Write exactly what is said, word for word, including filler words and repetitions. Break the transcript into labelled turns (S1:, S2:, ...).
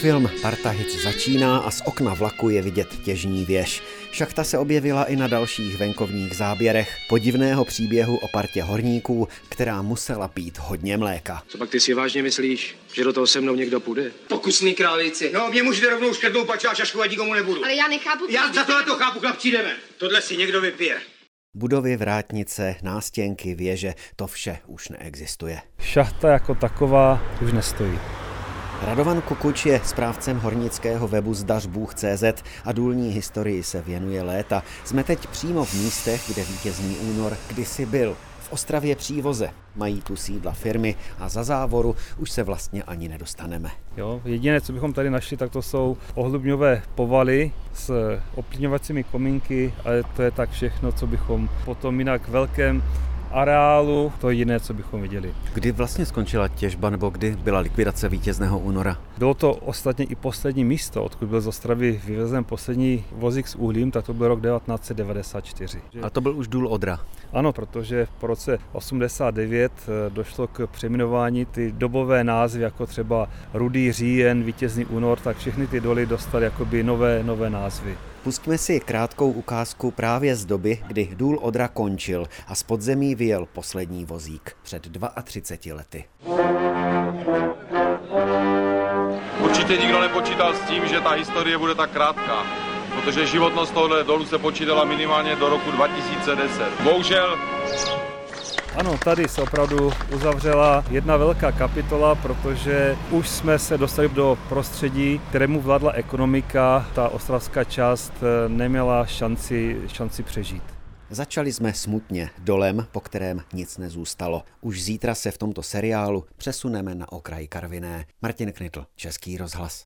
S1: Film Partahic začíná a z okna vlaku je vidět těžní věž. Šachta se objevila i na dalších venkovních záběrech podivného příběhu o partě horníků, která musela pít hodně mléka.
S2: Co pak ty si vážně myslíš, že do toho se mnou někdo půjde?
S3: Pokusný králici. No, mě můžete rovnou škrtnout paču a čašku, ať nikomu nebudu.
S4: Ale já nechápu...
S3: Já za tohle to chápu, chlap, přijdeme. Tohle si někdo vypije.
S1: Budovy, vrátnice, nástěnky, věže, to vše už neexistuje.
S5: Šachta jako taková už nestojí.
S1: Radovan Kukuč je správcem hornického webu zdařbůh tečka cé zet a důlní historii se věnuje léta. Jsme teď přímo v místech, kde vítězný únor kdysi byl. V Ostravě Přívoze mají tu sídla firmy a za závoru už se vlastně ani nedostaneme.
S5: Jo, jediné, co bychom tady našli, tak to jsou ohlubňové povaly s oplňovacími komínky, ale to je tak všechno, co bychom potom jinak v velkém areálu, to je jiné, co bychom viděli.
S1: Kdy vlastně skončila těžba nebo kdy byla likvidace vítězného února?
S5: Bylo to ostatně i poslední místo, odkud byl z Ostravy vyvezen poslední vozík s uhlím, tak to byl rok devatenáct set devadesát čtyři.
S1: A to byl už důl Odra?
S5: Ano, protože po roce osmdesát devět došlo k přejmenování, ty dobové názvy, jako třeba Rudý říjen, Vítězný únor, tak všechny ty doly dostaly jakoby nové, nové názvy.
S1: Pustíme si krátkou ukázku právě z doby, kdy důl Odra končil a z podzemí vyjel poslední vozík před třiceti dvěma lety.
S6: Určitě nikdo nepočítal s tím, že ta historie bude tak krátká, protože životnost tohoto dolu se počítala minimálně do roku dva tisíce deset. Bohužel.
S5: Ano, tady se opravdu uzavřela jedna velká kapitola, protože už jsme se dostali do prostředí, kterému vládla ekonomika. Ta ostravská část neměla šanci, šanci přežít.
S1: Začali jsme smutně, dolem, po kterém nic nezůstalo. Už zítra se v tomto seriálu přesuneme na okraj Karviné. Martin Knitl, Český rozhlas.